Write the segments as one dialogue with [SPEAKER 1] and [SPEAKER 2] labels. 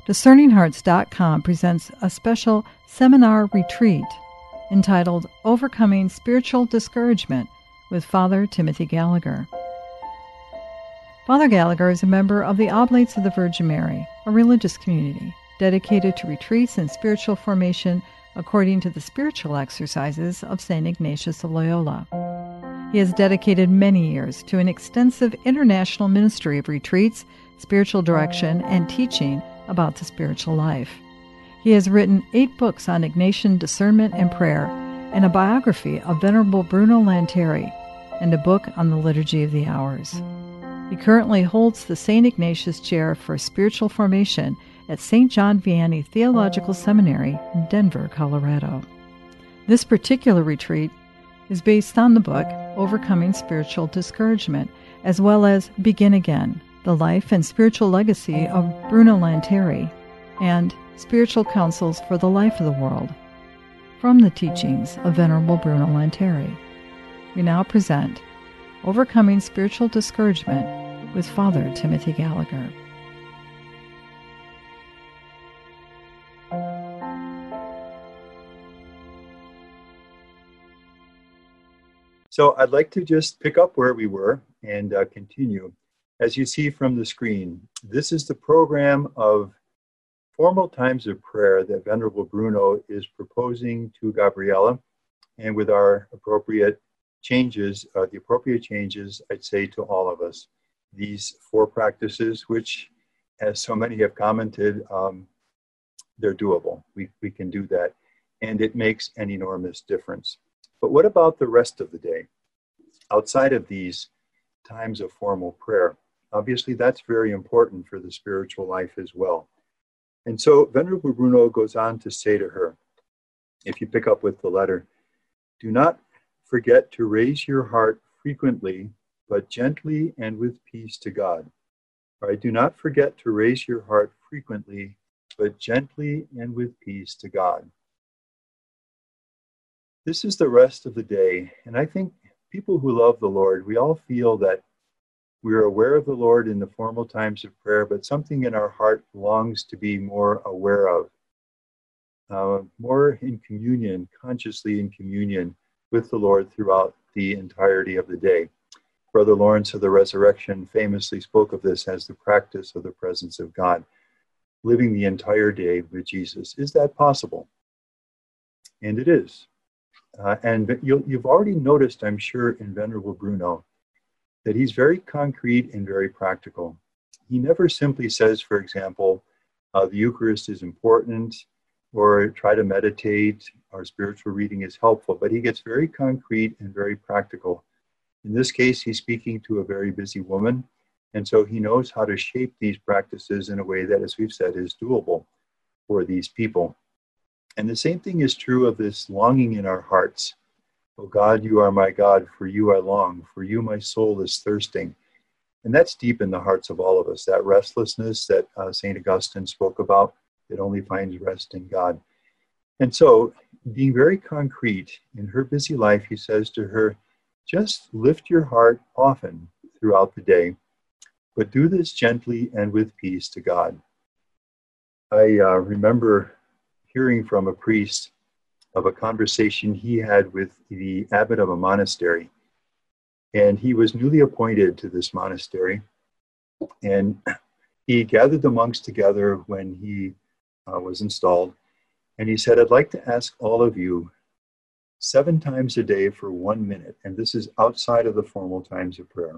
[SPEAKER 1] DiscerningHearts.com presents a special seminar retreat entitled Overcoming Spiritual Discouragement with Father Timothy Gallagher. Father Gallagher is a member of the Oblates of the Virgin Mary, a religious community dedicated to retreats and spiritual formation according to the spiritual exercises of St. Ignatius of Loyola. He has dedicated many years to an extensive international ministry of retreats, spiritual direction, and teaching about the spiritual life. He has written 8 books on Ignatian discernment and prayer, and a biography of Venerable Bruno Lanteri, and a book on the Liturgy of the Hours. He currently holds the St. Ignatius Chair for Spiritual Formation at St. John Vianney Theological Seminary in Denver, Colorado. This particular retreat is based on the book Overcoming Spiritual Discouragement, as well as Begin Again, the life and spiritual legacy of Bruno Lanteri, and Spiritual Counsels for the Life of the World, from the teachings of Venerable Bruno Lanteri. We now present Overcoming Spiritual Discouragement with Father Timothy Gallagher.
[SPEAKER 2] So I'd like to just pick up where we were and continue. As you see from the screen, this is the program of formal times of prayer that Venerable Bruno is proposing to Gabriella, and with our appropriate changes, I'd say to all of us. These 4 practices, which, as so many have commented, they're doable. We can do that, and it makes an enormous difference. But what about the rest of the day? Outside of these times of formal prayer, obviously that's very important for the spiritual life as well. And so Venerable Bruno goes on to say to her, if you pick up with the letter, do not forget to raise your heart frequently, but gently and with peace to God. All right, do not forget to raise your heart frequently, but gently and with peace to God. This is the rest of the day, and I think people who love the Lord, we all feel that we're aware of the Lord in the formal times of prayer, but something in our heart longs to be more aware of, more in communion, consciously in communion with the Lord throughout the entirety of the day. Brother Lawrence of the Resurrection famously spoke of this as the practice of the presence of God, living the entire day with Jesus. Is that possible? And it is. And you've already noticed, I'm sure, in Venerable Bruno, that he's very concrete and very practical. He never simply says, for example, the Eucharist is important, or try to meditate, or spiritual reading is helpful, but he gets very concrete and very practical. In this case, he's speaking to a very busy woman, and so he knows how to shape these practices in a way that, as we've said, is doable for these people. And the same thing is true of this longing in our hearts. O God, you are my God, for you I long, for you my soul is thirsting. And that's deep in the hearts of all of us, that restlessness that St. Augustine spoke about, that only finds rest in God. And so, being very concrete, in her busy life, he says to her, just lift your heart often throughout the day, but do this gently and with peace to God. I remember hearing from a priest of a conversation he had with the abbot of a monastery. And he was newly appointed to this monastery. And he gathered the monks together when he was installed. And he said, I'd like to ask all of you 7 times a day for 1 minute. And this is outside of the formal times of prayer.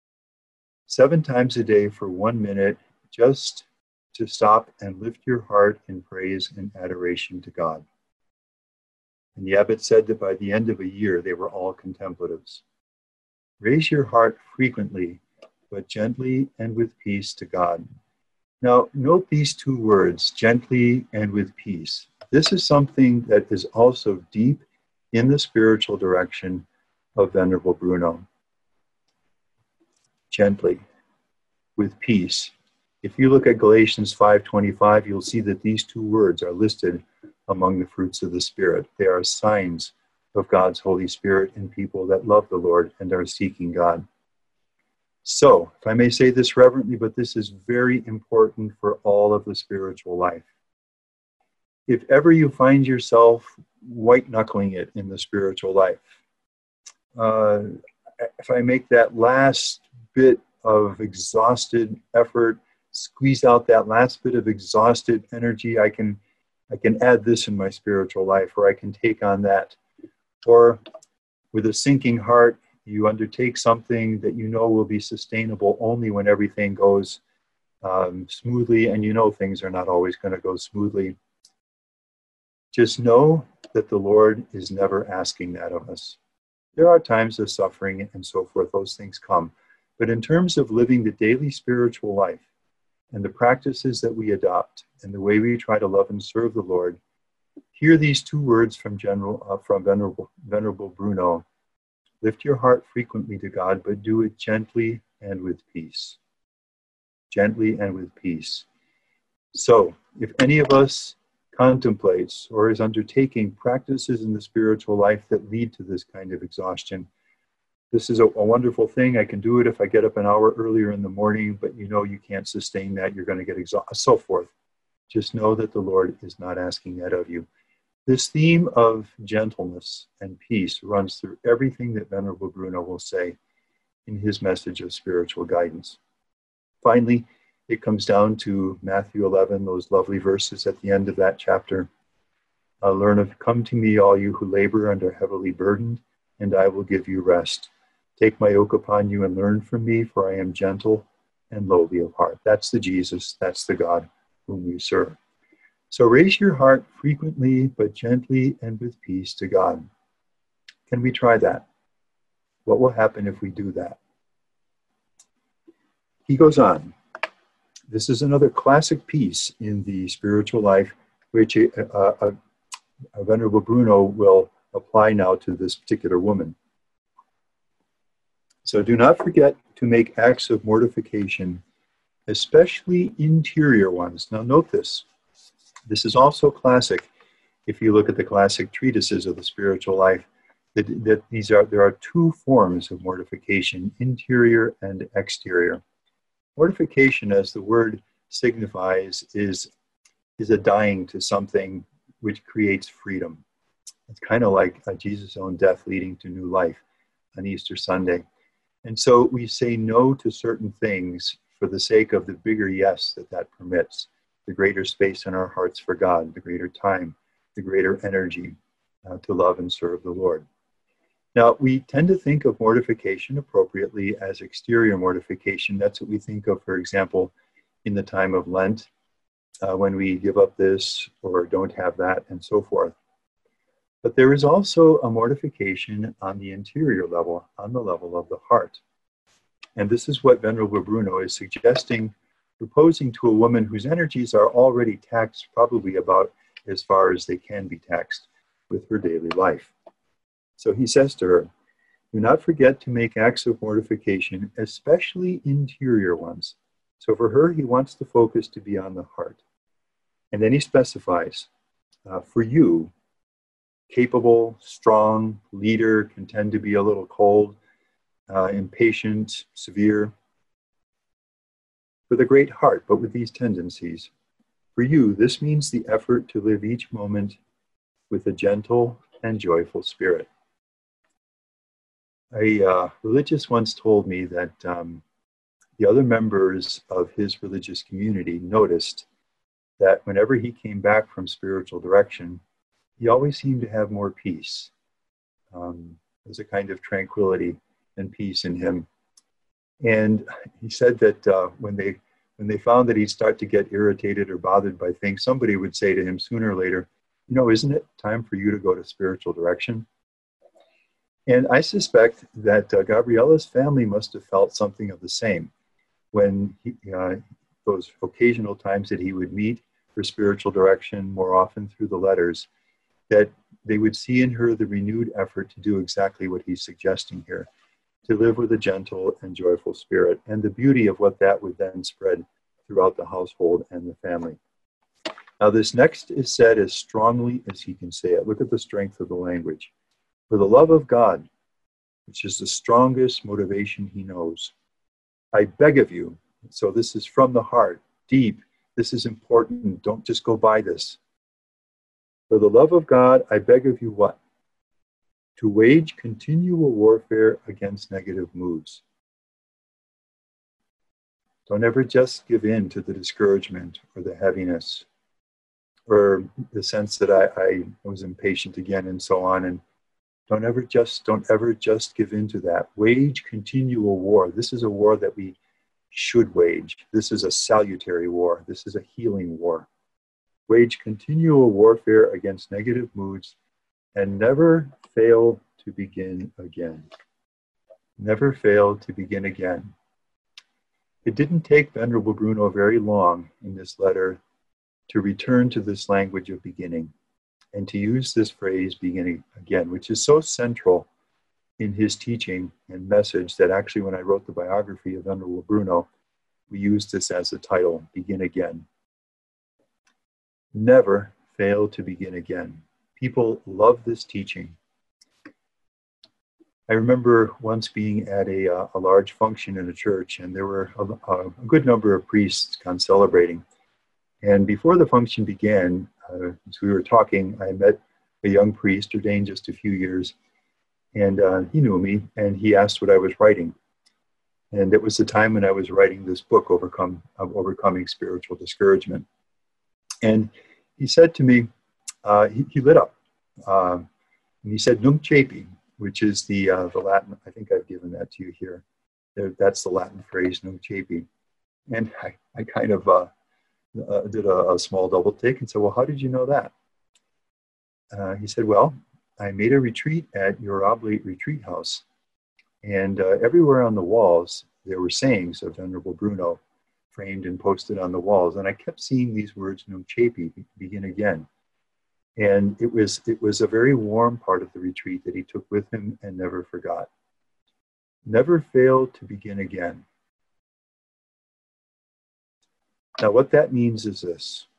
[SPEAKER 2] 7 times a day for 1 minute, just to stop and lift your heart in praise and adoration to God. And the abbot said that by the end of a year, they were all contemplatives. Raise your heart frequently, but gently and with peace to God. Now, note these 2 words, gently and with peace. This is something that is also deep in the spiritual direction of Venerable Bruno. Gently, with peace. If you look at Galatians 5:25, you'll see that these 2 words are listed among the fruits of the Spirit. They are signs of God's Holy Spirit in people that love the Lord and are seeking God. So, if I may say this reverently, but this is very important for all of the spiritual life. If ever you find yourself white-knuckling it in the spiritual life, if I make that last bit of exhausted effort, squeeze out that last bit of exhausted energy, I can add this in my spiritual life, or I can take on that. Or with a sinking heart, you undertake something that you know will be sustainable only when everything goes smoothly, and you know things are not always going to go smoothly. Just know that the Lord is never asking that of us. There are times of suffering and so forth, those things come. But in terms of living the daily spiritual life and the practices that we adopt and the way we try to love and serve the Lord, hear these two words from Venerable Bruno. Lift your heart frequently to God, but do it gently and with peace. Gently and with peace. So, if any of us contemplates or is undertaking practices in the spiritual life that lead to this kind of exhaustion, this is a wonderful thing. I can do it if I get up an hour earlier in the morning, but you know you can't sustain that. You're going to get exhausted, so forth. Just know that the Lord is not asking that of you. This theme of gentleness and peace runs through everything that Venerable Bruno will say in his message of spiritual guidance. Finally, it comes down to Matthew 11, those lovely verses at the end of that chapter. Come to me, all you who labor and are heavily burdened, and I will give you rest. Take my yoke upon you and learn from me, for I am gentle and lowly of heart. That's the Jesus, that's the God whom we serve. So raise your heart frequently, but gently and with peace to God. Can we try that? What will happen if we do that? He goes on. This is another classic piece in the spiritual life, which Venerable Bruno will apply now to this particular woman. So do not forget to make acts of mortification, especially interior ones. Now note this. This is also classic. If you look at the classic treatises of the spiritual life, there are two forms of mortification, interior and exterior. Mortification, as the word signifies, is a dying to something which creates freedom. It's kind of like Jesus' own death leading to new life on Easter Sunday. And so we say no to certain things for the sake of the bigger yes that permits, the greater space in our hearts for God, the greater time, the greater energy to love and serve the Lord. Now, we tend to think of mortification appropriately as exterior mortification. That's what we think of, for example, in the time of Lent, when we give up this or don't have that and so forth. But there is also a mortification on the interior level, on the level of the heart. And this is what Venerable Bruno is suggesting, proposing to a woman whose energies are already taxed probably about as far as they can be taxed with her daily life. So he says to her, do not forget to make acts of mortification, especially interior ones. So for her, he wants the focus to be on the heart. And then he specifies, for you, capable, strong, leader, can tend to be a little cold, impatient, severe, with a great heart, but with these tendencies. For you, this means the effort to live each moment with a gentle and joyful spirit. A religious once told me that the other members of his religious community noticed that whenever he came back from spiritual direction, he always seemed to have more peace. There's a kind of tranquility and peace in him. And he said that when they found that he'd start to get irritated or bothered by things, somebody would say to him sooner or later, isn't it time for you to go to spiritual direction? And I suspect that Gabriella's family must have felt something of the same when those occasional times that he would meet for spiritual direction, more often through the letters, that they would see in her the renewed effort to do exactly what he's suggesting here, to live with a gentle and joyful spirit, and the beauty of what that would then spread throughout the household and the family. Now this next is said as strongly as he can say it. Look at the strength of the language. For the love of God, which is the strongest motivation he knows, I beg of you. So this is from the heart, deep. This is important. Don't just go by this. For the love of God, I beg of you what? To wage continual warfare against negative moods. Don't ever just give in to the discouragement or the heaviness or the sense that I was impatient again and so on. And don't ever just give in to that. Wage continual war. This is a war that we should wage. This is a salutary war. This is a healing war. Wage continual warfare against negative moods and never fail to begin again. Never fail to begin again. It didn't take Venerable Bruno very long in this letter to return to this language of beginning and to use this phrase, beginning again, which is so central in his teaching and message that actually when I wrote the biography of Venerable Bruno, we used this as a title, Begin Again. Never fail to begin again. People love this teaching. I remember once being at a large function in a church, and there were a good number of priests celebrating. And before the function began, as we were talking, I met a young priest, ordained just a few years, and he knew me, and he asked what I was writing. And it was the time when I was writing this book, Overcoming Spiritual Discouragement. And he said to me, he lit up, and he said, Nunc Cepi, which is the Latin. I think I've given that to you here. That's the Latin phrase, Nunc Cepi. And I kind of did a small double take and said, well, how did you know that? He said, well, I made a retreat at your Oblate Retreat House. And everywhere on the walls, there were sayings of Venerable Bruno framed and posted on the walls. And I kept seeing these words, Nunc Cepi, begin again. And it was a very warm part of the retreat that he took with him and never forgot. Never fail to begin again. Now, what that means is this,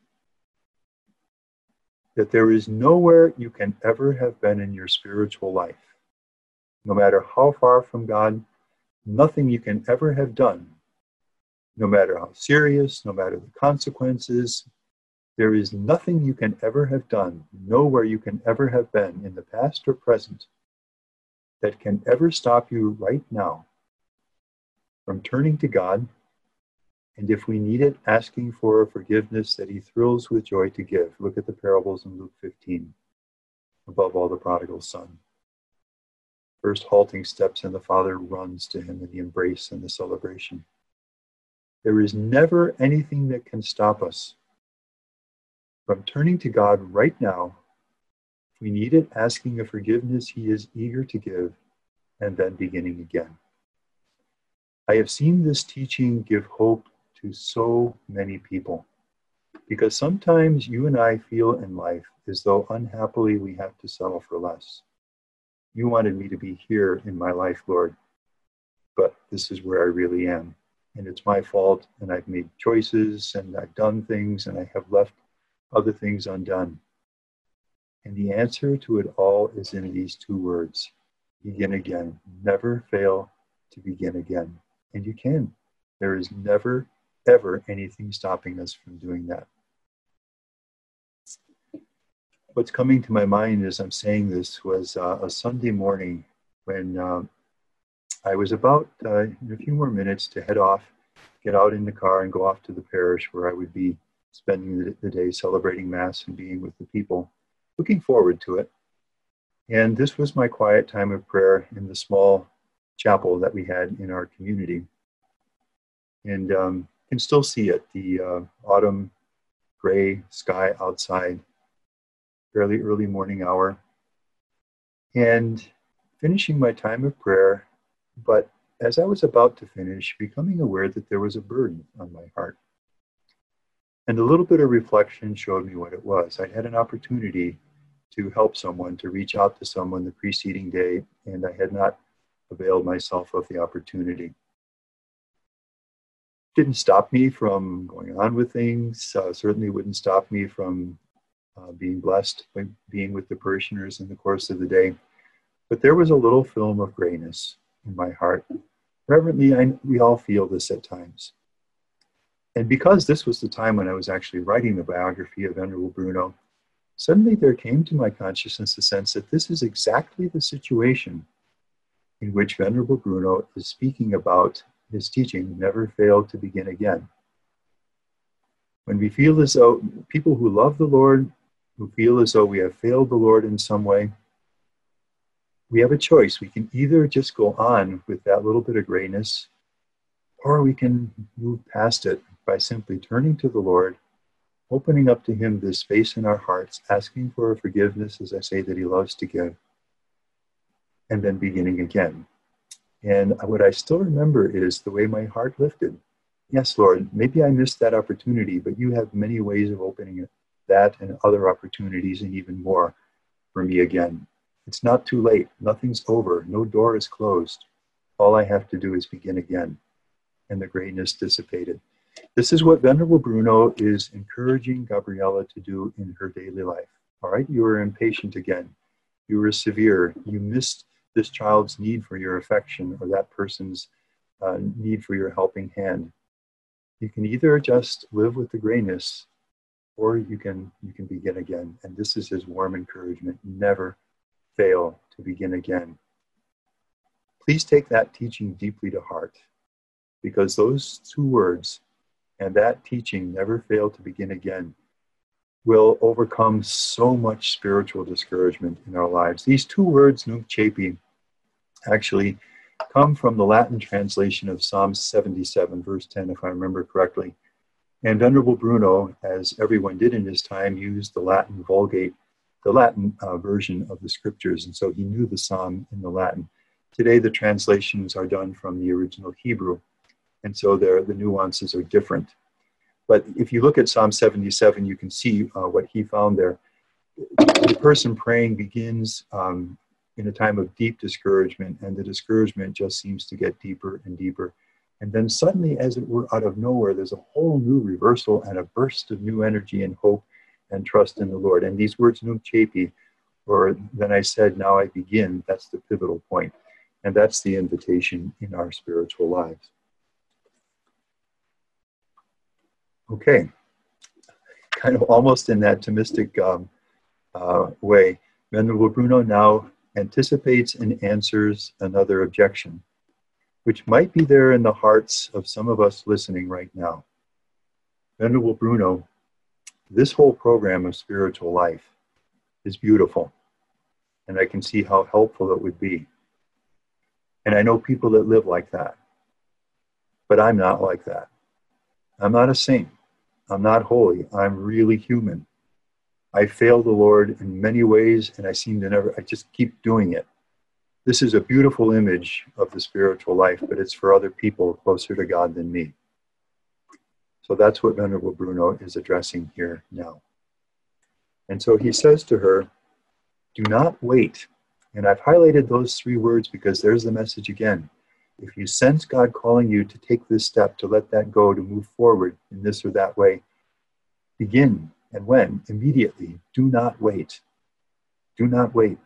[SPEAKER 2] that there is nowhere you can ever have been in your spiritual life, no matter how far from God, nothing you can ever have done, no matter how serious, no matter the consequences. There is nothing you can ever have done, nowhere you can ever have been in the past or present that can ever stop you right now from turning to God, and if we need it, asking for a forgiveness that he thrills with joy to give. Look at the parables in Luke 15, above all the prodigal son. First halting steps and the father runs to him in the embrace and the celebration. There is never anything that can stop us from turning to God right now. If we need it, asking a forgiveness he is eager to give, and then beginning again. I have seen this teaching give hope to so many people, because sometimes you and I feel in life as though unhappily we have to settle for less. You wanted me to be here in my life, Lord, but this is where I really am. And it's my fault, and I've made choices, and I've done things, and I have left other things undone. And the answer to it all is in these two words, begin again. Never fail to begin again. And you can. There is never, ever anything stopping us from doing that. What's coming to my mind as I'm saying this was a Sunday morning when I was about in a few more minutes to head off, get out in the car and go off to the parish where I would be spending the day celebrating Mass and being with the people, looking forward to it. And this was my quiet time of prayer in the small chapel that we had in our community. And can still see it, the autumn gray sky outside, fairly early morning hour. And finishing my time of prayer, but as I was about to finish, becoming aware that there was a burden on my heart. And a little bit of reflection showed me what it was. I had an opportunity to help someone, to reach out to someone the preceding day, and I had not availed myself of the opportunity. Didn't stop me from going on with things, certainly wouldn't stop me from being blessed by being with the parishioners in the course of the day. But there was a little film of grayness in my heart Reverently, we all feel this at times. And because this was the time when I was actually writing the biography of Venerable Bruno, suddenly there came to my consciousness the sense that this is exactly the situation in which Venerable Bruno is speaking about his teaching, Never Fail to Begin Again. When we feel as though people who love the Lord, who feel as though we have failed the Lord in some way, we have a choice. We can either just go on with that little bit of grayness, or we can move past it by simply turning to the Lord, opening up to Him this space in our hearts, asking for forgiveness, as I say, that He loves to give, and then beginning again. And what I still remember is the way my heart lifted. Yes, Lord, maybe I missed that opportunity, but you have many ways of opening that and other opportunities and even more for me again. It's not too late. Nothing's over. No door is closed. All I have to do is begin again. And the grayness dissipated. This is what Venerable Bruno is encouraging Gabriella to do in her daily life. All right, you were impatient again. You were severe. You missed this child's need for your affection or that person's need for your helping hand. You can either just live with the grayness, or you can begin again. And this is his warm encouragement. Never fail to begin again. Please take that teaching deeply to heart, because those two words and that teaching, never fail to begin again, will overcome so much spiritual discouragement in our lives. These two words, nunc cepi, actually come from the Latin translation of Psalm 77, verse 10, if I remember correctly. And Venerable Bruno, as everyone did in his time, used the Latin Vulgate, the Latin version of the scriptures, and so he knew the psalm in the Latin. Today, the translations are done from the original Hebrew, and so the nuances are different. But if you look at Psalm 77, you can see what he found there. The person praying begins in a time of deep discouragement, and the discouragement just seems to get deeper and deeper. And then suddenly, as it were out of nowhere, there's a whole new reversal and a burst of new energy and hope and trust in the Lord. And these words, nunc cepi, or then I said, now I begin, that's the pivotal point. And that's the invitation in our spiritual lives. Okay, kind of almost in that Thomistic way, Venerable Bruno now anticipates and answers another objection, which might be there in the hearts of some of us listening right now. Venerable Bruno, this whole program of spiritual life is beautiful, and I can see how helpful it would be. And I know people that live like that, but I'm not like that. I'm not a saint. I'm not holy. I'm really human. I fail the Lord in many ways, and I just keep doing it. This is a beautiful image of the spiritual life, but it's for other people closer to God than me. So that's what Venerable Bruno is addressing here now. And so he says to her, do not wait. And I've highlighted those three words because there's the message again. If you sense God calling you to take this step, to let that go, to move forward in this or that way, begin. And when? Immediately. Do not wait. Do not wait.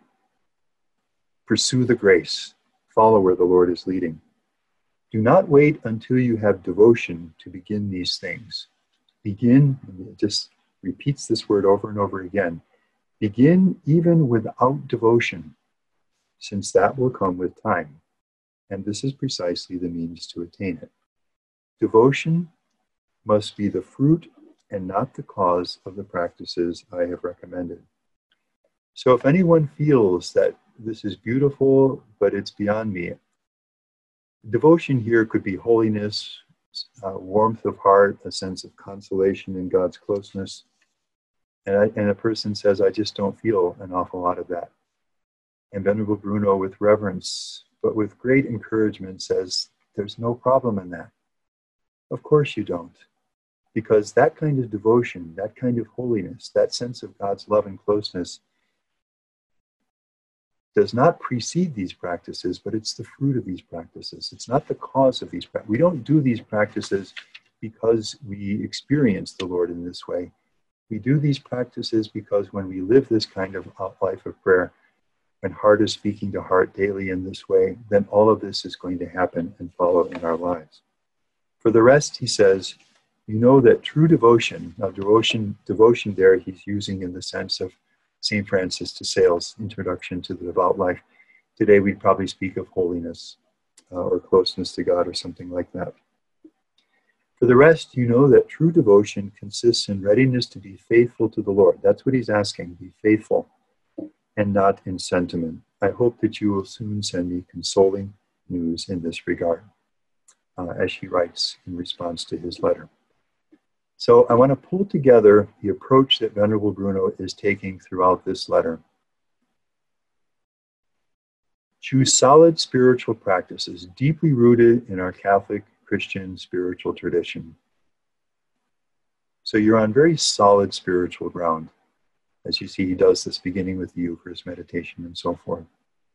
[SPEAKER 2] Pursue the grace. Follow where the Lord is leading. Do not wait until you have devotion to begin these things. Begin, and it just repeats this word over and over again. Begin even without devotion, since that will come with time. And this is precisely the means to attain it. Devotion must be the fruit and not the cause of the practices I have recommended. So if anyone feels that this is beautiful, but it's beyond me, devotion here could be holiness, warmth of heart, a sense of consolation in God's closeness. And a person says, I just don't feel an awful lot of that. And Venerable Bruno, with reverence, but with great encouragement, says, there's no problem in that. Of course you don't. Because that kind of devotion, that kind of holiness, that sense of God's love and closeness does not precede these practices, but it's the fruit of these practices. It's not the cause of these practices. We don't do these practices because we experience the Lord in this way. We do these practices because when we live this kind of life of prayer, when heart is speaking to heart daily in this way, then all of this is going to happen and follow in our lives. For the rest, he says, you know that true devotion, now devotion there he's using in the sense of St. Francis de Sales' Introduction to the Devout Life. Today we'd probably speak of holiness or closeness to God or something like that. For the rest, you know that true devotion consists in readiness to be faithful to the Lord. That's what he's asking, be faithful, and not in sentiment. I hope that you will soon send me consoling news in this regard, as she writes in response to his letter. So I want to pull together the approach that Venerable Bruno is taking throughout this letter. Choose solid spiritual practices deeply rooted in our Catholic Christian spiritual tradition. So you're on very solid spiritual ground. As you see, he does this beginning with the Eucharist meditation and so forth.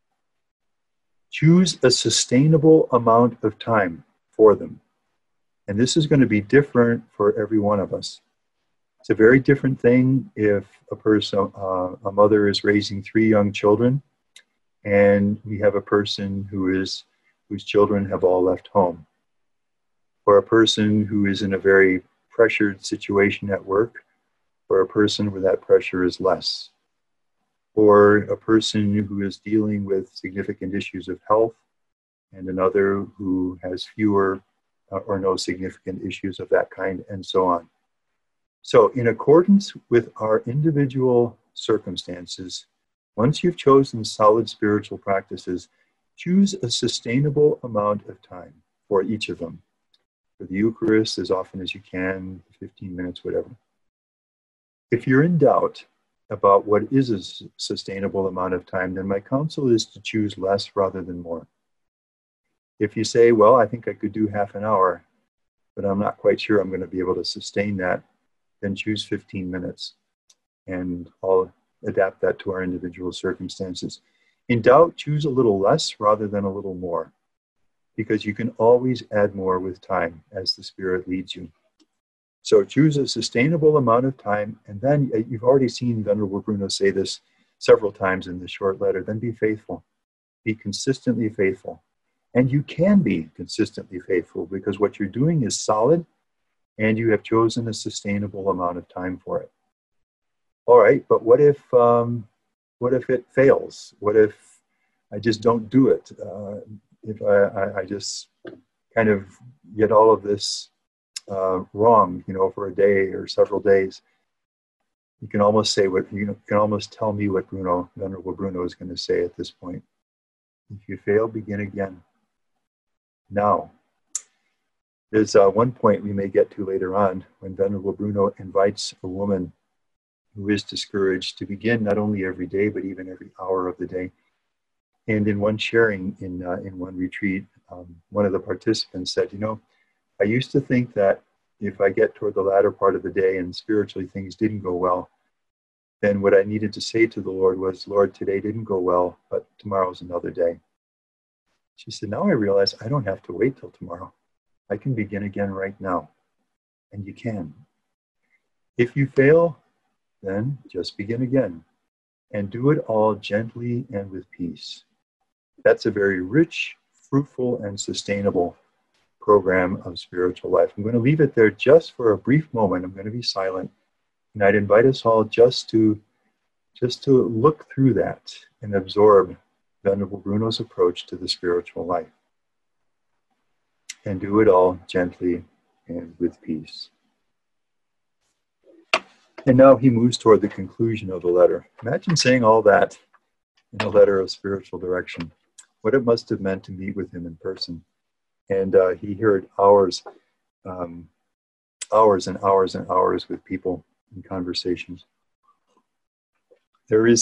[SPEAKER 2] Choose a sustainable amount of time for them. And this is going to be different for every one of us. It's a very different thing if a mother is raising 3 young children, and we have a person whose children have all left home, or a person who is in a very pressured situation at work, or a person where that pressure is less, or a person who is dealing with significant issues of health, and another who has fewer or no significant issues of that kind, and so on. So in accordance with our individual circumstances, once you've chosen solid spiritual practices, choose a sustainable amount of time for each of them. For the Eucharist, as often as you can, 15 minutes, whatever. If you're in doubt about what is a sustainable amount of time, then my counsel is to choose less rather than more. If you say, well, I think I could do half an hour, but I'm not quite sure I'm going to be able to sustain that, then choose 15 minutes. And I'll adapt that to our individual circumstances. In doubt, choose a little less rather than a little more, because you can always add more with time as the Spirit leads you. So choose a sustainable amount of time, and then you've already seen Venerable Bruno say this several times in this short letter, then be faithful. Be consistently faithful. And you can be consistently faithful because what you're doing is solid and you have chosen a sustainable amount of time for it. All right, but what if it fails? What if I just don't do it? If I just kind of get all of this wrong, for a day or several days? You can almost say can almost tell me what Venerable Bruno is going to say at this point. If you fail, begin again. Now, there's one point we may get to later on when Venerable Bruno invites a woman who is discouraged to begin not only every day, but even every hour of the day. And in one sharing, in one retreat, one of the participants said, I used to think that if I get toward the latter part of the day and spiritually things didn't go well, then what I needed to say to the Lord was, Lord, today didn't go well, but tomorrow's another day. She said, now I realize I don't have to wait till tomorrow. I can begin again right now. And you can. If you fail, then just begin again. And do it all gently and with peace. That's a very rich, fruitful, and sustainable program of spiritual life. I'm going to leave it there just for a brief moment. I'm going to be silent. And I'd invite us all just to look through that and absorb Venerable Bruno's approach to the spiritual life. And do it all gently and with peace. And now he moves toward the conclusion of the letter. Imagine saying all that in a letter of spiritual direction. What it must have meant to meet with him in person. And he heard hours and hours and hours with people in conversations. There is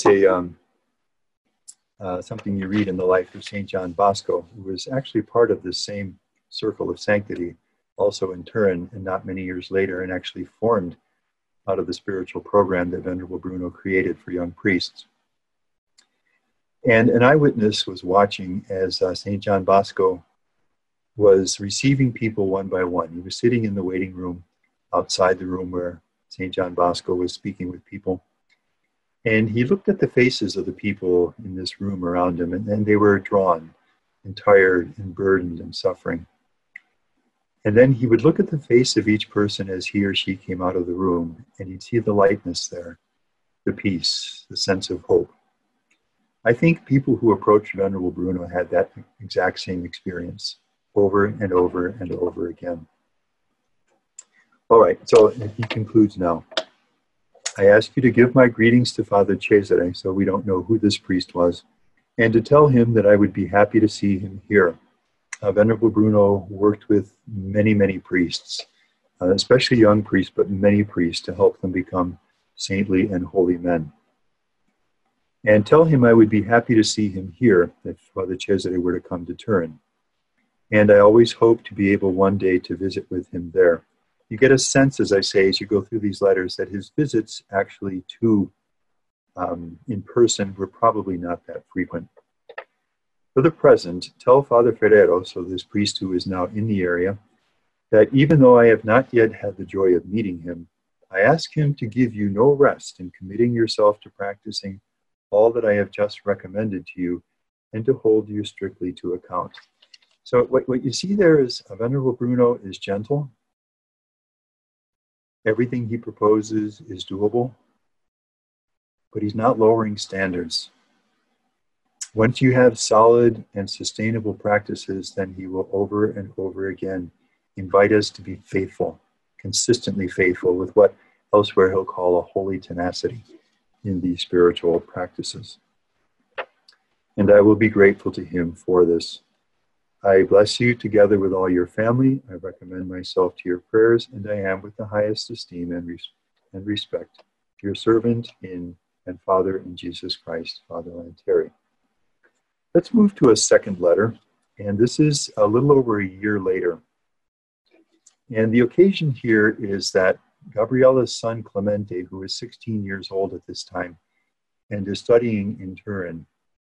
[SPEAKER 2] something you read in the life of St. John Bosco, who was actually part of this same circle of sanctity, also in Turin, and not many years later, and actually formed out of the spiritual program that Venerable Bruno created for young priests. And an eyewitness was watching as St. John Bosco was receiving people one by one. He was sitting in the waiting room outside the room where St. John Bosco was speaking with people. And he looked at the faces of the people in this room around him, and they were drawn and tired and burdened and suffering. And then he would look at the face of each person as he or she came out of the room, and he'd see the lightness there, the peace, the sense of hope. I think people who approached Venerable Bruno had that exact same experience over and over and over again. All right, so he concludes now. I ask you to give my greetings to Father Cesare, so we don't know who this priest was, and to tell him that I would be happy to see him here. Venerable Bruno worked with many, many priests, especially young priests, but many priests, to help them become saintly and holy men. And tell him I would be happy to see him here if Father Cesare were to come to Turin. And I always hope to be able one day to visit with him there. You get a sense, as I say, as you go through these letters, that his visits actually to in person were probably not that frequent. For the present, tell Father Ferrero, so this priest who is now in the area, that even though I have not yet had the joy of meeting him, I ask him to give you no rest in committing yourself to practicing all that I have just recommended to you, and to hold you strictly to account. So what you see there is Venerable Bruno is gentle. Everything he proposes is doable, but he's not lowering standards. Once you have solid and sustainable practices, then he will over and over again invite us to be faithful, consistently faithful with what elsewhere he'll call a holy tenacity in these spiritual practices. And I will be grateful to him for this. I bless you together with all your family. I recommend myself to your prayers, and I am with the highest esteem and respect your servant and Father in Jesus Christ, Father Lanteri. Let's move to a second letter, and this is a little over a year later. And the occasion here is that Gabriella's son Clemente, who is 16 years old at this time and is studying in Turin,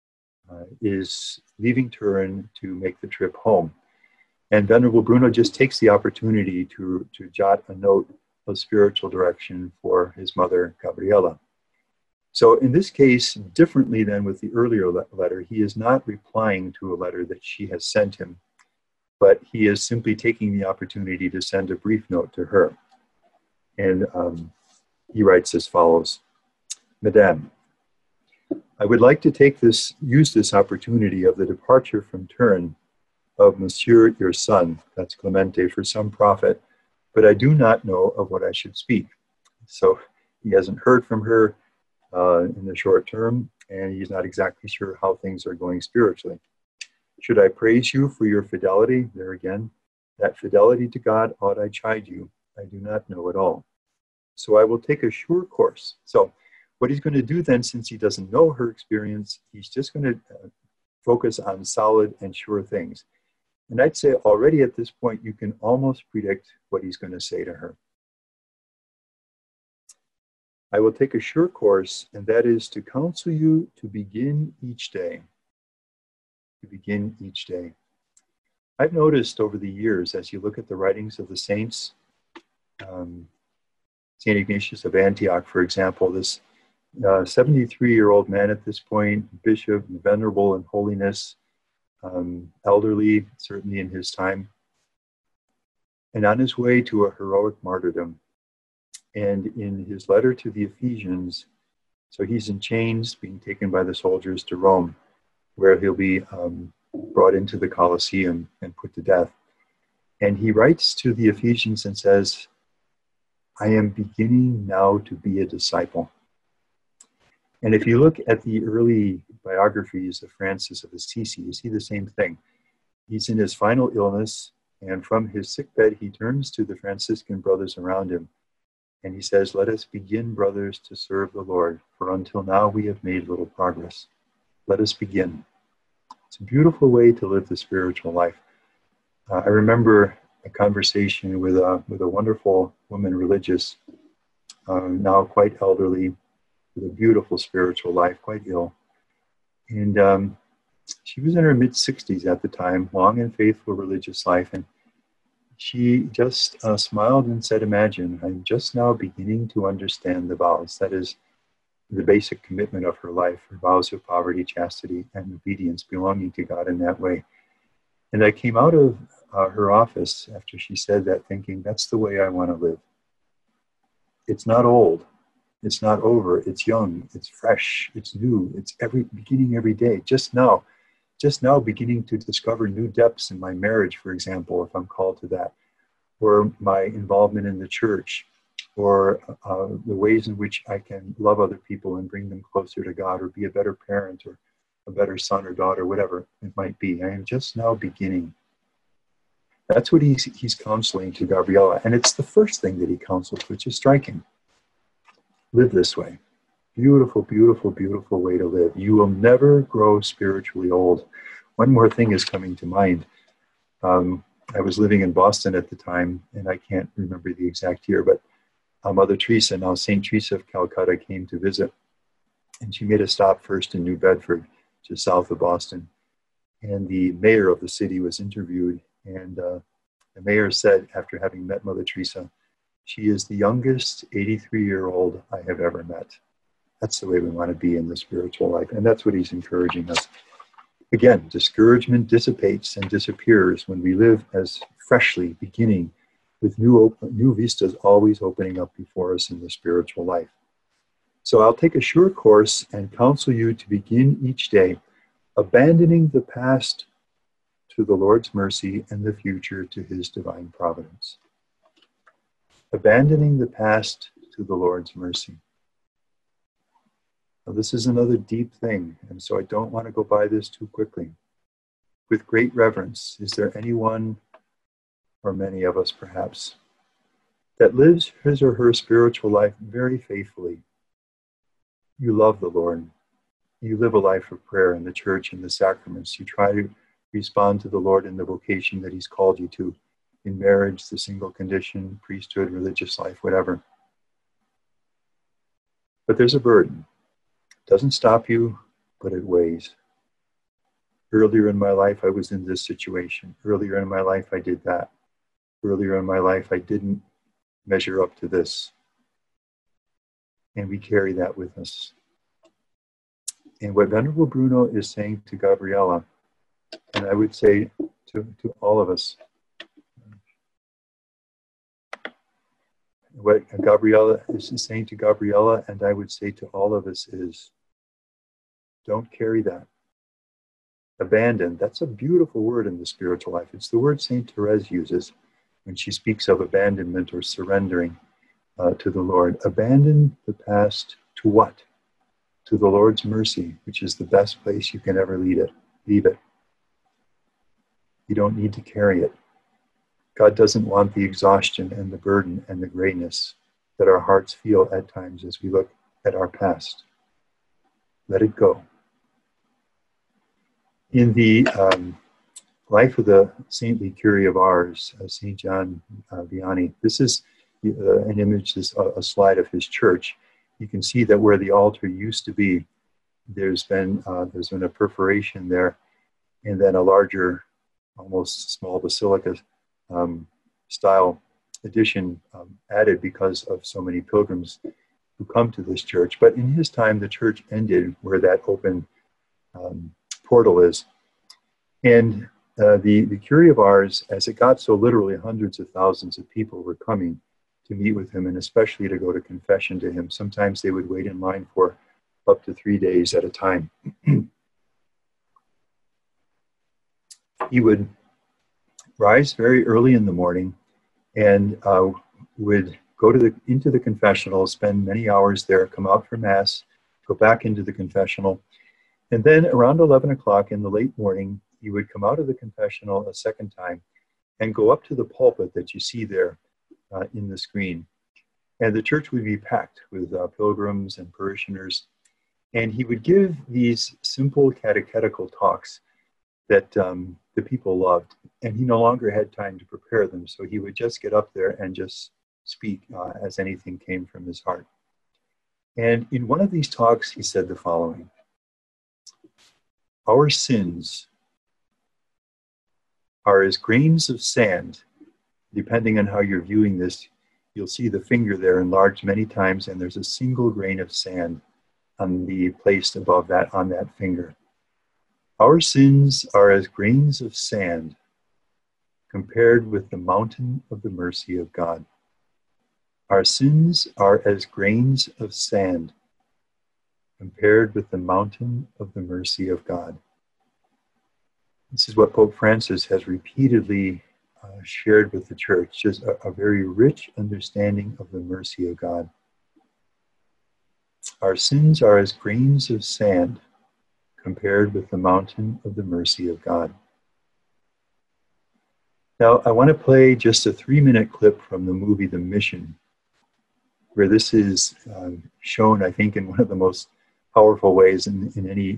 [SPEAKER 2] is leaving Turin to make the trip home. And Venerable Bruno just takes the opportunity to jot a note of spiritual direction for his mother, Gabriella. So in this case, differently than with the earlier letter, he is not replying to a letter that she has sent him, but he is simply taking the opportunity to send a brief note to her. And he writes as follows: Madame, I would like to use this opportunity of the departure from Turin of Monsieur your son, that's Clemente, for some profit, but I do not know of what I should speak. So he hasn't heard from her in the short term, and he's not exactly sure how things are going spiritually. Should I praise you for your fidelity? There again, that fidelity to God ought I chide you. I do not know at all. So I will take a sure course. So what he's going to do then, since he doesn't know her experience, he's just going to focus on solid and sure things. And I'd say already at this point, you can almost predict what he's going to say to her. I will take a sure course, and that is to counsel you to begin each day. To begin each day. I've noticed over the years, as you look at the writings of the saints, St. Ignatius of Antioch, for example, this 73-year-old man at this point, bishop, venerable in holiness, elderly, certainly in his time, and on his way to a heroic martyrdom. And in his letter to the Ephesians, so he's in chains, being taken by the soldiers to Rome, where he'll be brought into the Colosseum and put to death. And he writes to the Ephesians and says, I am beginning now to be a disciple. And if you look at the early biographies of Francis of Assisi, you see the same thing. He's in his final illness, and from his sickbed, he turns to the Franciscan brothers around him, and he says, let us begin, brothers, to serve the Lord, for until now we have made little progress. Let us begin. It's a beautiful way to live the spiritual life. I remember a conversation with a wonderful woman religious, now quite elderly, with a beautiful spiritual life, quite ill. And she was in her mid-60s at the time, long and faithful religious life. And she just smiled and said, imagine, I'm just now beginning to understand the vows. That is, the basic commitment of her life, her vows of poverty, chastity, and obedience, belonging to God in that way. And I came out of her office after she said that thinking, that's the way I want to live. It's not old. It's not over. It's young. It's fresh. It's new. It's beginning every day. Just now beginning to discover new depths in my marriage, for example, if I'm called to that, or my involvement in the church, or the ways in which I can love other people and bring them closer to God, or be a better parent, or a better son or daughter, whatever it might be. I am just now beginning. That's what he's counseling to Gabriella. And it's the first thing that he counsels, which is striking. Live this way. Beautiful, beautiful, beautiful way to live. You will never grow spiritually old. One more thing is coming to mind. I was living in Boston at the time, and I can't remember the exact year, but Mother Teresa, now St. Teresa of Calcutta, came to visit. And she made a stop first in New Bedford, just south of Boston. And the mayor of the city was interviewed. And the mayor said, after having met Mother Teresa, she is the youngest 83-year-old I have ever met. That's the way we want to be in the spiritual life. And that's what he's encouraging us. Again, discouragement dissipates and disappears when we live as freshly beginning with new vistas always opening up before us in the spiritual life. So I'll take a short course and counsel you to begin each day abandoning the past to the Lord's mercy and the future to his divine providence. Abandoning the past to the Lord's mercy. Now, this is another deep thing, and so I don't want to go by this too quickly. With great reverence, is there anyone, or many of us perhaps, that lives his or her spiritual life very faithfully? You love the Lord. You live a life of prayer in the church and the sacraments. You try to respond to the Lord in the vocation that he's called you to, in marriage, the single condition, priesthood, religious life, whatever. But there's a burden. It doesn't stop you, but it weighs. Earlier in my life, I was in this situation. Earlier in my life, I did that. Earlier in my life, I didn't measure up to this. And we carry that with us. And what Venerable Bruno is saying to Gabriella, and I would say to all of us, what Gabriella is saying to Gabriella, and I would say to all of us, is don't carry that. Abandon, that's a beautiful word in the spiritual life. It's the word St. Therese uses when she speaks of abandonment or surrendering to the Lord. Abandon the past to what? To the Lord's mercy, which is the best place you can ever leave it. You don't need to carry it. God doesn't want the exhaustion and the burden and the grayness that our hearts feel at times as we look at our past. Let it go. In the life of the saintly Curé of Ars, St. John Vianney, this is an image, a slide of his church. You can see that where the altar used to be, there's been a perforation there, and then a larger, almost small basilica style addition added because of so many pilgrims who come to this church. But in his time, the church ended where that open portal is. And the Curé of Ars, as it got so literally hundreds of thousands of people were coming to meet with him, and especially to go to confession to him. Sometimes they would wait in line for up to 3 days at a time. He would rise very early in the morning and would go into the confessional, spend many hours there, come out for Mass, go back into the confessional, and then around 11 o'clock in the late morning, he would come out of the confessional a second time and go up to the pulpit that you see there in the screen. And the church would be packed with pilgrims and parishioners. And he would give these simple catechetical talks that the people loved. And he no longer had time to prepare them. So he would just get up there and just speak as anything came from his heart. And in one of these talks, he said the following: our sins are as grains of sand. Depending on how you're viewing this, you'll see the finger there enlarged many times, and there's a single grain of sand on the placed above that on that finger. Our sins are as grains of sand compared with the mountain of the mercy of God. Our sins are as grains of sand compared with the mountain of the mercy of God. This is what Pope Francis has repeatedly shared with the church, just a very rich understanding of the mercy of God. Our sins are as grains of sand compared with the mountain of the mercy of God. Now, I want to play just a 3-minute clip from the movie The Mission, where this is shown, I think, in one of the most powerful ways in any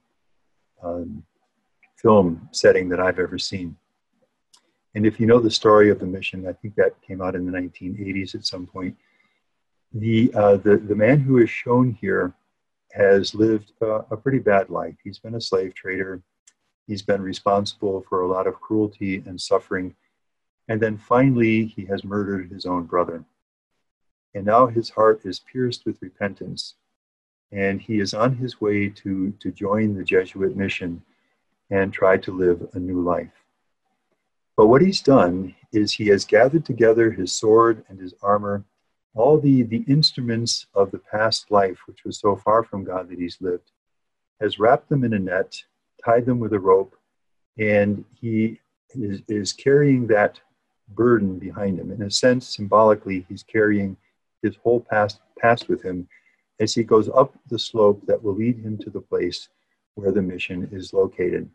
[SPEAKER 2] film setting that I've ever seen. And if you know the story of The Mission, I think that came out in the 1980s at some point. The man who is shown here has lived a pretty bad life. He's been a slave trader. He's been responsible for a lot of cruelty and suffering. And then finally, he has murdered his own brother. And now his heart is pierced with repentance. And he is on his way to join the Jesuit mission and try to live a new life. But what he's done is he has gathered together his sword and his armor, all the instruments of the past life, which was so far from God that he's lived, has wrapped them in a net, tied them with a rope, and he is carrying that burden behind him. In a sense, symbolically, he's carrying his whole past with him as he goes up the slope that will lead him to the place where the mission is located.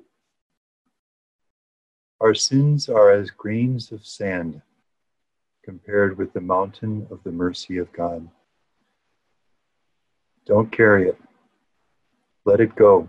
[SPEAKER 2] Our sins are as grains of sand compared with the mountain of the mercy of God. Don't carry it. Let it go.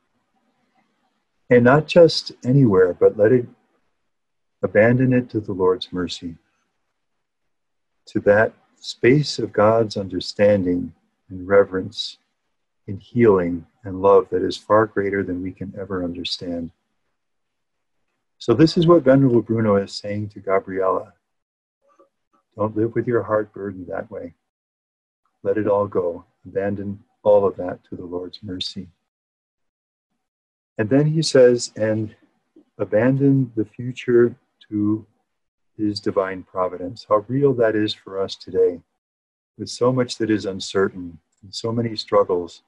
[SPEAKER 2] And not just anywhere, but abandon it to the Lord's mercy, to that space of God's understanding and reverence and healing and love that is far greater than we can ever understand. So this is what Venerable Bruno is saying to Gabriella. Don't live with your heart burdened that way. Let it all go. Abandon all of that to the Lord's mercy. And then he says, and abandon the future to his divine providence. How real that is for us today, with so much that is uncertain, and so many struggles,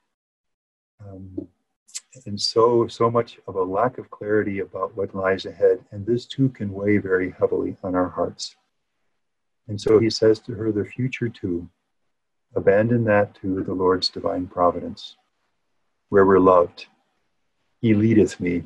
[SPEAKER 2] and so much of a lack of clarity about what lies ahead. And this too can weigh very heavily on our hearts. And so he says to her, the future too, abandon that to the Lord's divine providence, where we're loved. He leadeth me,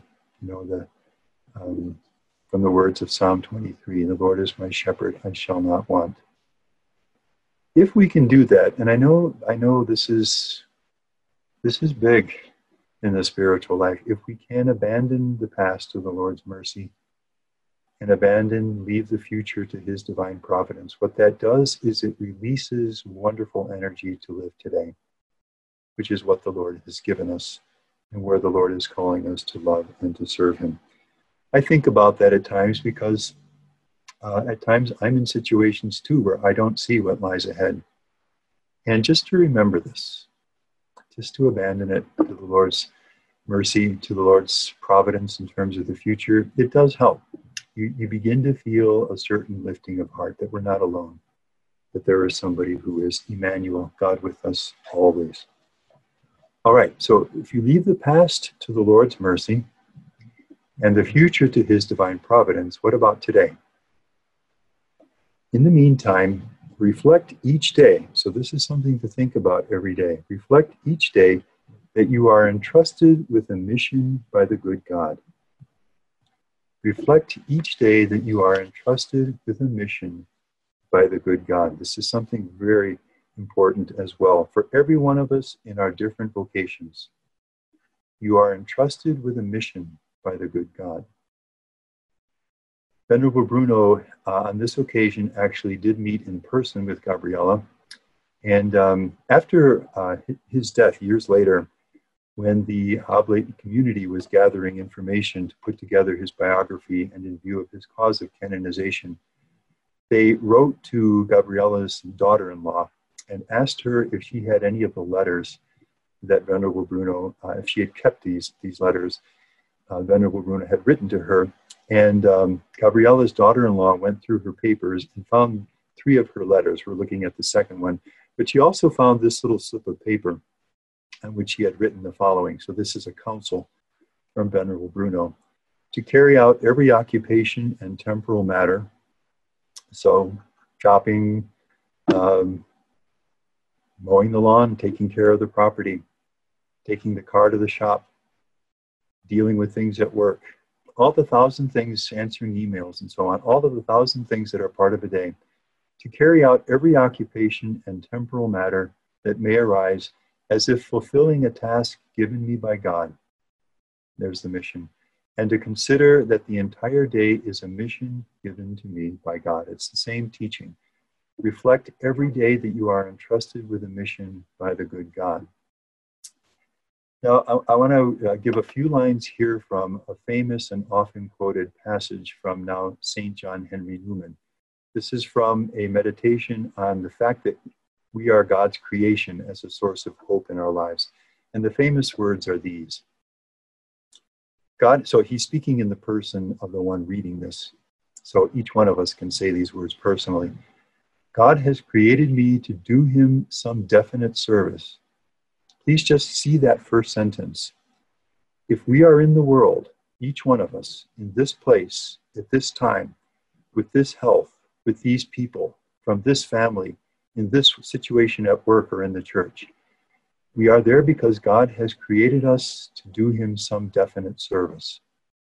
[SPEAKER 2] from the words of Psalm 23, the Lord is my shepherd, I shall not want. If we can do that, and I know this is big in the spiritual life, if we can abandon the past to the Lord's mercy and leave the future to his divine providence, what that does is it releases wonderful energy to live today, which is what the Lord has given us and where the Lord is calling us to love and to serve him. I think about that at times because at times I'm in situations too where I don't see what lies ahead. And just to remember this, just to abandon it to the Lord's mercy, to the Lord's providence in terms of the future, it does help. You begin to feel a certain lifting of heart that we're not alone, that there is somebody who is Emmanuel, God with us always. All right, so if you leave the past to the Lord's mercy and the future to his divine providence, what about today? In the meantime, reflect each day. So this is something to think about every day. Reflect each day that you are entrusted with a mission by the good God. Reflect each day that you are entrusted with a mission by the good God. This is something very important as well for every one of us in our different vocations. You are entrusted with a mission by the good God. Venerable Bruno, on this occasion, actually did meet in person with Gabriella. And after his death, years later, when the Oblate community was gathering information to put together his biography and in view of his cause of canonization, they wrote to Gabriella's daughter-in-law and asked her if she had any of the letters that Venerable Bruno, if she had kept these letters, Venerable Bruno had written to her. And Gabriella's daughter-in-law went through her papers and found 3 of her letters. We're looking at the second one. But she also found this little slip of paper on which she had written the following. So this is a counsel from Venerable Bruno. To carry out every occupation and temporal matter, so shopping, mowing the lawn, taking care of the property, taking the car to the shop, dealing with things at work, all the 1,000 things, answering emails and so on, all of the 1,000 things that are part of a day, to carry out every occupation and temporal matter that may arise as if fulfilling a task given me by God. There's the mission. And to consider that the entire day is a mission given to me by God. It's the same teaching. Reflect every day that you are entrusted with a mission by the good God. Now, I want to give a few lines here from a famous and often quoted passage from now St. John Henry Newman. This is from a meditation on the fact that we are God's creation as a source of hope in our lives. And the famous words are these. God, so he's speaking in the person of the one reading this. So each one of us can say these words personally. God has created me to do him some definite service. Please just see that first sentence. If we are in the world, each one of us, in this place, at this time, with this health, with these people, from this family, in this situation at work or in the church, we are there because God has created us to do him some definite service.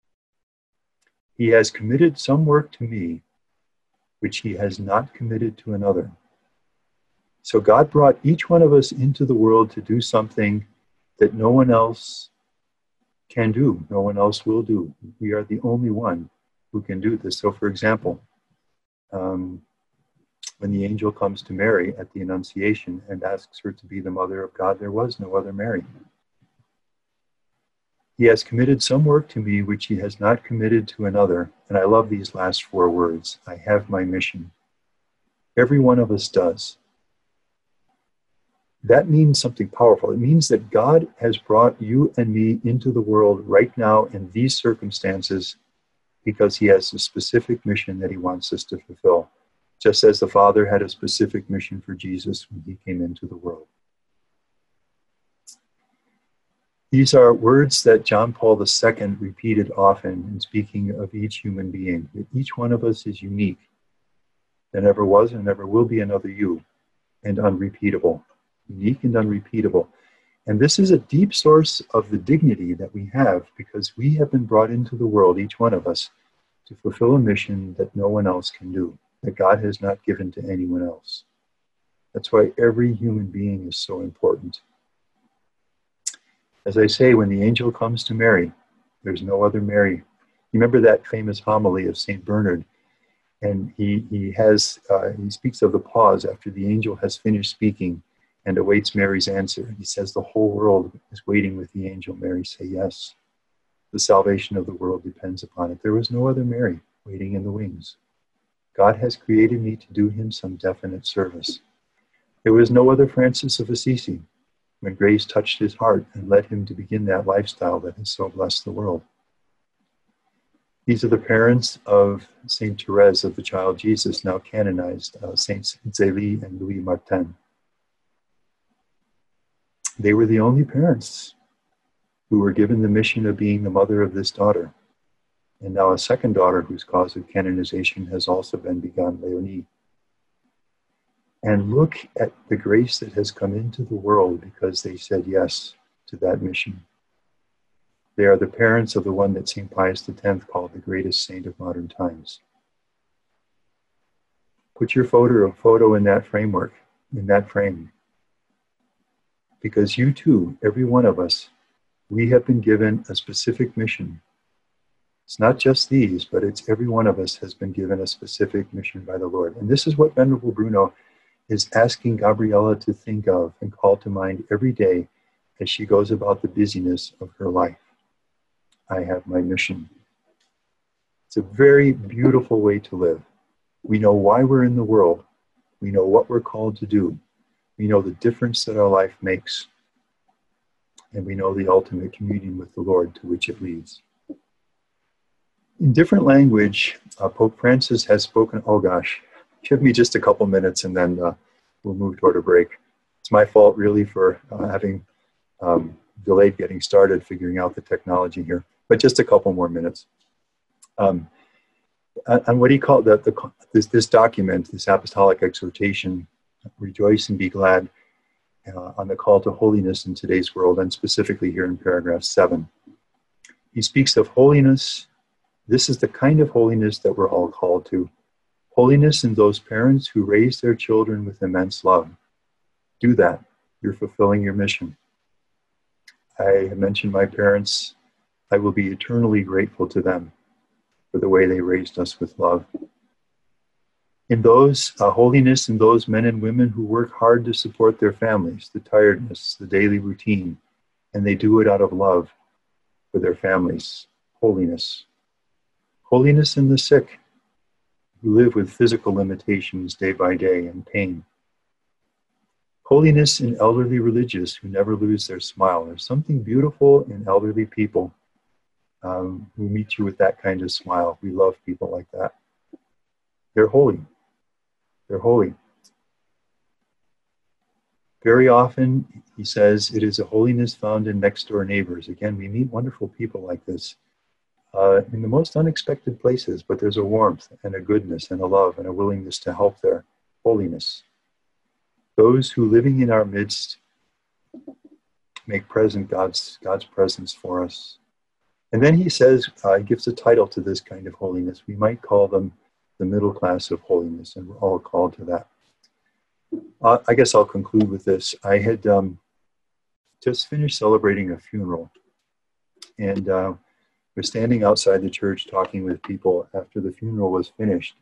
[SPEAKER 2] He has committed some work to me, which he has not committed to another. So God brought each one of us into the world to do something that no one else can do, no one else will do. We are the only one who can do this. So for example, when the angel comes to Mary at the Annunciation and asks her to be the mother of God, there was no other Mary. He has committed some work to me which he has not committed to another. And I love these last 4 words. I have my mission. Every one of us does. That means something powerful. It means that God has brought you and me into the world right now in these circumstances because he has a specific mission that he wants us to fulfill, just as the Father had a specific mission for Jesus when he came into the world. These are words that John Paul II repeated often in speaking of each human being, that each one of us is unique. There never was and never will be another you, and unrepeatable. Unique and unrepeatable. And this is a deep source of the dignity that we have because we have been brought into the world, each one of us, to fulfill a mission that no one else can do, that God has not given to anyone else. That's why every human being is so important. As I say, when the angel comes to Mary, there's no other Mary. You remember that famous homily of St. Bernard, and he speaks of the pause after the angel has finished speaking and awaits Mary's answer. He says the whole world is waiting with the angel. Mary say yes. The salvation of the world depends upon it. There was no other Mary waiting in the wings. God has created me to do him some definite service. There was no other Francis of Assisi when grace touched his heart and led him to begin that lifestyle that has so blessed the world. These are the parents of Saint Therese of the Child Jesus, now canonized, Saints Zélie and Louis Martin. They were the only parents who were given the mission of being the mother of this daughter. And now a second daughter whose cause of canonization has also been begun, Léonie. And look at the grace that has come into the world because they said yes to that mission. They are the parents of the one that St. Pius X called the greatest saint of modern times. Put your photo in that framework, in that frame. Because you too, every one of us, we have been given a specific mission. It's not just these, but it's every one of us has been given a specific mission by the Lord. And this is what Venerable Bruno is asking Gabriella to think of and call to mind every day as she goes about the busyness of her life. I have my mission. It's a very beautiful way to live. We know why we're in the world. We know what we're called to do. We know the difference that our life makes. and we know the ultimate communion with the Lord to which it leads. In different language, Pope Francis has spoken, oh gosh, give me just a couple minutes and then we'll move toward a break. It's my fault really for having delayed getting started, figuring out the technology here, but just a couple more minutes. And what he called this document, this apostolic exhortation, rejoice and be glad, on the call to holiness in today's world, and specifically here in paragraph 7. He speaks of holiness. This is the kind of holiness that we're all called to. Holiness in those parents who raise their children with immense love. Do that. You're fulfilling your mission. I have mentioned my parents. I will be eternally grateful to them for the way they raised us with love. In those holiness in those men and women who work hard to support their families, the tiredness, the daily routine, and they do it out of love for their families. Holiness. Holiness in the sick who live with physical limitations day by day and pain. Holiness in elderly religious who never lose their smile. There's something beautiful in elderly people who meet you with that kind of smile. We love people like that. They're holy. They're holy. Very often, he says, it is a holiness found in next-door neighbors. Again, we meet wonderful people like this in the most unexpected places, but there's a warmth and a goodness and a love and a willingness to help there. Holiness. Those who living in our midst make present God's presence for us. And then he says, gives a title to this kind of holiness. We might call them the middle class of holiness, and we're all called to that. I guess I'll conclude with this. I had just finished celebrating a funeral, and was standing outside the church talking with people after the funeral was finished.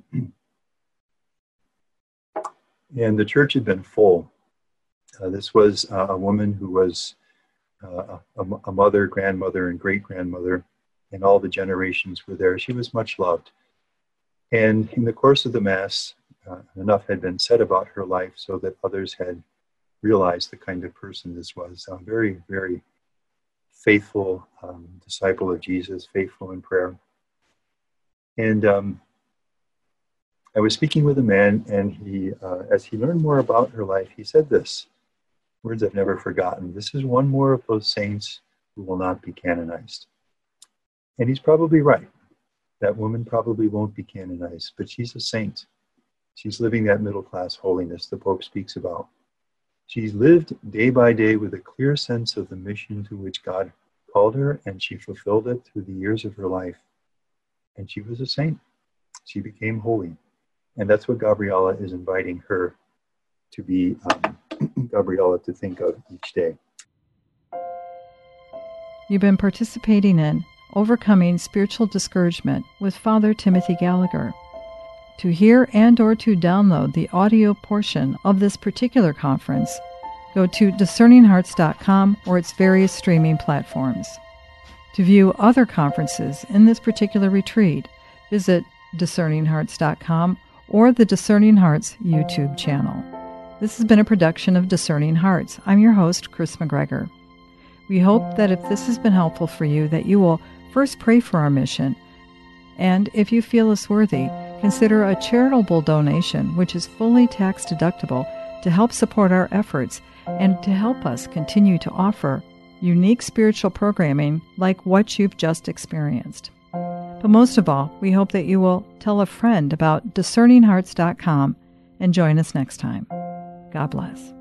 [SPEAKER 2] And the church had been full. This was a woman who was a mother, grandmother, and great-grandmother, and all the generations were there. She was much loved. And in the course of the Mass, enough had been said about her life so that others had realized the kind of person this was. A very, very faithful disciple of Jesus, faithful in prayer. And I was speaking with a man, and he, as he learned more about her life, he said this, words I've never forgotten. This is one more of those saints who will not be canonized. And he's probably right. That woman probably won't be canonized, but she's a saint. She's living that middle-class holiness the Pope speaks about. She's lived day by day with a clear sense of the mission to which God called her, and she fulfilled it through the years of her life. And she was a saint. She became holy. And that's what Gabriella is inviting her to be, Gabriella to think of each day.
[SPEAKER 1] You've been participating in Overcoming Spiritual Discouragement with Father Timothy Gallagher. To hear and or to download the audio portion of this particular conference, go to discerninghearts.com or its various streaming platforms. To view other conferences in this particular retreat, visit discerninghearts.com or the Discerning Hearts YouTube channel. This has been a production of Discerning Hearts. I'm your host, Chris McGregor. We hope that if this has been helpful for you, that you will first pray for our mission, and if you feel us worthy, consider a charitable donation, which is fully tax deductible, to help support our efforts and to help us continue to offer unique spiritual programming like what you've just experienced. But most of all, we hope that you will tell a friend about discerninghearts.com and join us next time. God bless.